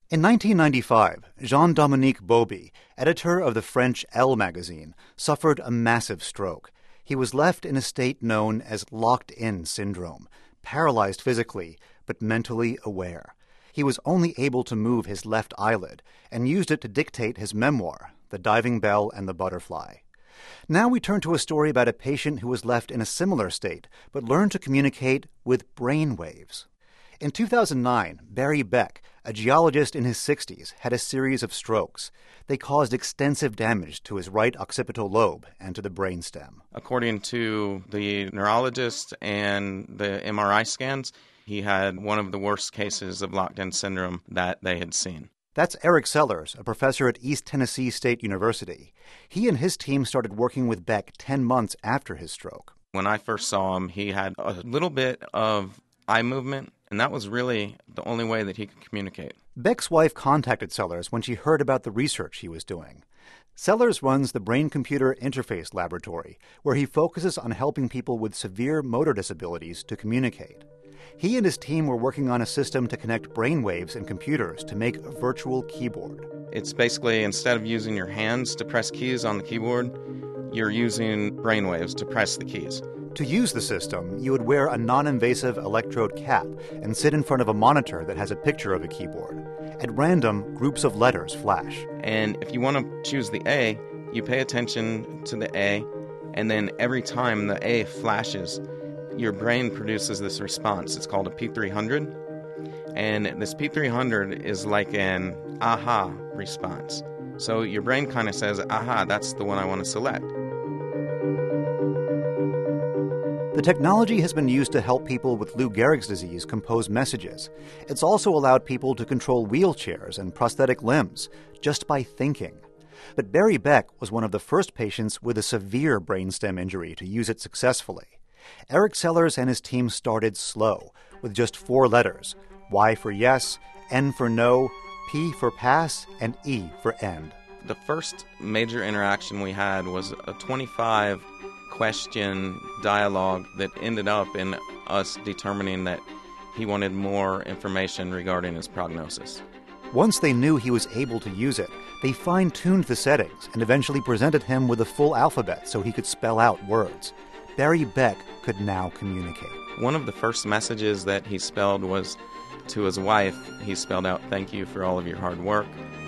In 1995, Jean-Dominique Bauby, editor of the French Elle magazine, suffered a massive stroke. He was left in a state known as locked-in syndrome, paralyzed physically, but mentally aware. He was only able to move his left eyelid and used it to dictate his memoir, The Diving Bell and the Butterfly. Now we turn to a story about a patient who was left in a similar state, but learned to communicate with brain waves. In 2009, Barry Beck, a geologist in his 60s, had a series of strokes. They caused extensive damage to his right occipital lobe and to the brainstem. According to the neurologist and the MRI scans, he had one of the worst cases of locked-in syndrome that they had seen. That's Eric Sellers, a professor at East Tennessee State University. He and his team started working with Beck 10 months after his stroke. When I first saw him, he had a little bit of eye movement, and that was really the only way that he could communicate. Beck's wife contacted Sellers when she heard about the research he was doing. Sellers runs the Brain-Computer Interface Laboratory, where he focuses on helping people with severe motor disabilities to communicate. He and his team were working on a system to connect brainwaves and computers to make a virtual keyboard. It's basically, instead of using your hands to press keys on the keyboard, you're using brainwaves to press the keys. To use the system, you would wear a non-invasive electrode cap and sit in front of a monitor that has a picture of a keyboard. At random, groups of letters flash. And if you want to choose the A, you pay attention to the A, and then every time the A flashes, your brain produces this response. It's called a P300. And this P300 is like an aha response. So your brain kind of says, aha, that's the one I want to select. The technology has been used to help people with Lou Gehrig's disease compose messages. It's also allowed people to control wheelchairs and prosthetic limbs just by thinking. But Barry Beck was one of the first patients with a severe brainstem injury to use it successfully. Eric Sellers and his team started slow, with just 4 letters: Y for yes, N for no, P for pass, and E for end. The first major interaction we had was a 25-question dialogue that ended up in us determining that he wanted more information regarding his prognosis. Once they knew he was able to use it, they fine-tuned the settings and eventually presented him with a full alphabet so he could spell out words. Barry Beck could now communicate. One of the first messages that he spelled was to his wife. He spelled out, "Thank you for all of your hard work."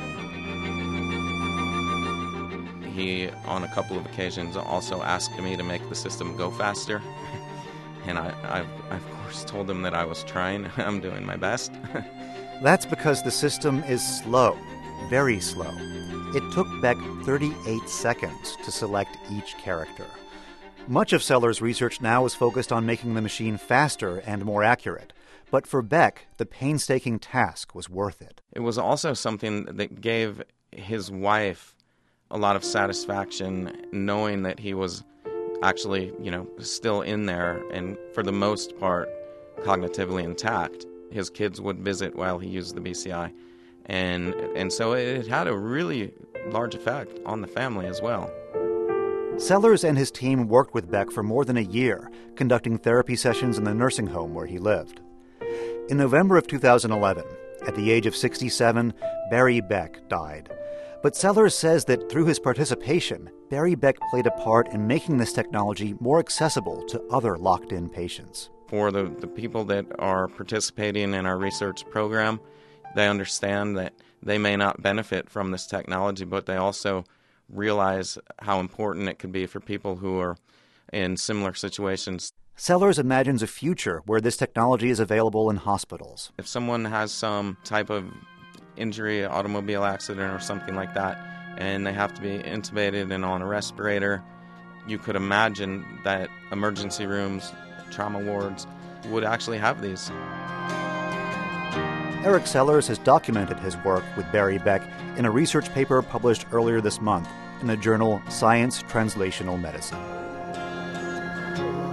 He, on a couple of occasions, also asked me to make the system go faster. And I of course, told him that I was trying. I'm doing my best. That's because the system is slow, very slow. It took Beck 38 seconds to select each character. Much of Sellers' research now is focused on making the machine faster and more accurate. But for Beck, the painstaking task was worth it. It was also something that gave his wife a lot of satisfaction knowing that he was actually, still in there and for the most part cognitively intact. His kids would visit while he used the BCI. And so it had a really large effect on the family as well. Sellers and his team worked with Beck for more than a year, conducting therapy sessions in the nursing home where he lived. In November of 2011, at the age of 67, Barry Beck died. But Sellers says that through his participation, Barry Beck played a part in making this technology more accessible to other locked-in patients. For the people that are participating in our research program, they understand that they may not benefit from this technology, but they also realize how important it could be for people who are in similar situations. Sellers imagines a future where this technology is available in hospitals. If someone has some type of injury, automobile accident or something like that, and they have to be intubated and on a respirator, you could imagine that emergency rooms, trauma wards would actually have these. Eric Sellers has documented his work with Barry Beck in a research paper published earlier this month in the journal Science Translational Medicine.